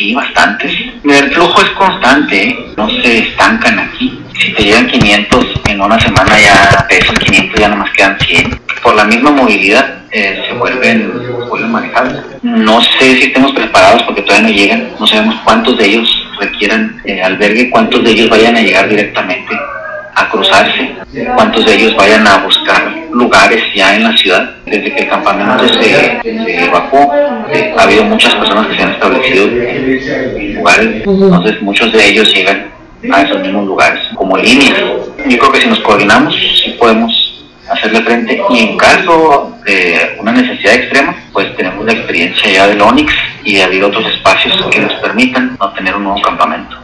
Sí, bastantes. Mira, el flujo es constante, ¿eh? No se estancan aquí. Si te llegan 500 en una semana, ya de esos 500 ya nomás quedan 100. Por la misma movilidad se vuelven manejables. No sé si estemos preparados porque todavía no llegan. No sabemos cuántos de ellos requieran albergue, cuántos de ellos vayan a llegar directamente a cruzarse, cuántos de ellos vayan a buscar lugares ya en la ciudad. Desde que el campamento se evacuó, ha habido muchas personas que se han establecido en lugares, entonces muchos de ellos llegan a esos mismos lugares como líneas. Yo creo que si nos coordinamos, sí podemos hacerle frente, y en caso de una necesidad extrema, pues tenemos la experiencia ya del Onix y de abrir otros espacios que nos permitan no tener un nuevo campamento.